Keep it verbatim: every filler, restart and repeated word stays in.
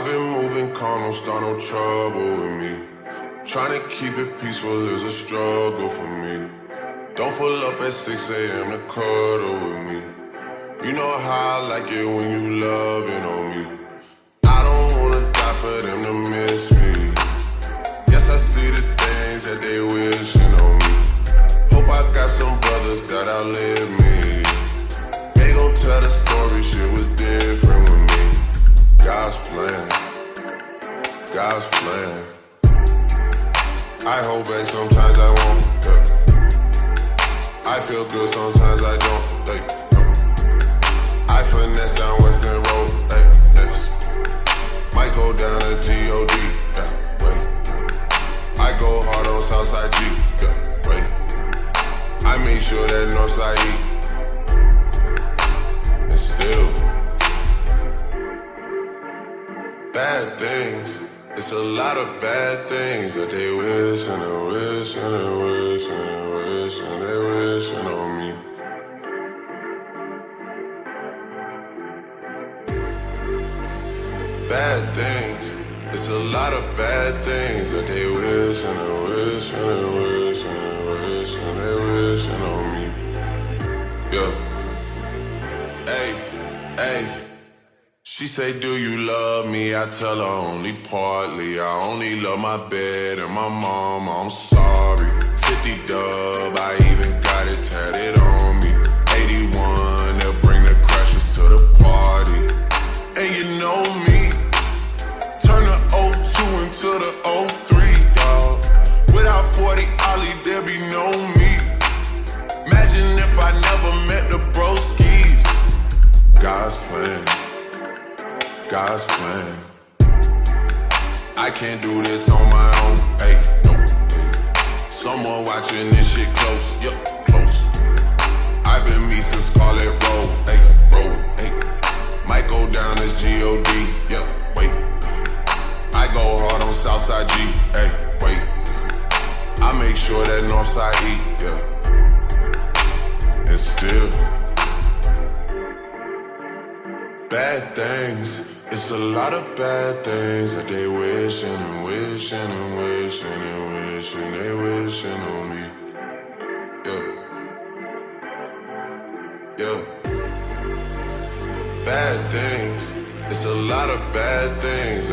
I've been moving calm, don't start no trouble with me. Trying to keep it peaceful is a struggle for me. Don't pull up at six a.m. to cuddle with me. You know how I like it when you loving on me. I don't wanna die for them to miss me. Yes, I see the things that they wishing on me. Hope I got some brothers that outlive me. They gon' tell the story, shit was different with me. God's plan, God's plan. I hold back, sometimes I won't, yeah. I feel good, sometimes I don't, like, no. I finesse down Western Road, like, next. Might go down to G O D, yeah, wait. I go hard on Southside G, yeah, wait. I make sure that Northside E. And still bad things. It's a lot of bad things that they wish and they wish and they wish and they wish and they wishing on me. Bad things. It's a lot of bad things that they wish and they wish and they wish and they wish and they wishing on me. Yeah. Hey, hey. She say, do you love me? I tell her only partly. I only love my bed and my mom, I'm sorry. fifty dub, I even got it tatted on me. eighty-one, they'll bring the crashers to the party. And you know me, turn the oh two into the oh three, dawg. Without forty Ollie, there be no me. Imagine if I never met the broskies. God's plan, God's plan. I can't do this on my own, hey, no, hey. Someone watching this shit close, yup, close. I've been me since Scarlet Road, hey, road, hey. Might go down as G O D, yup, wait. I go hard on Southside G, hey, wait. I make sure that Northside E, yeah. And still bad things. It's a lot of bad things that they wishing and wishing and wishing and wishing they wishing on me. Yeah. Yeah. Bad things. It's a lot of bad things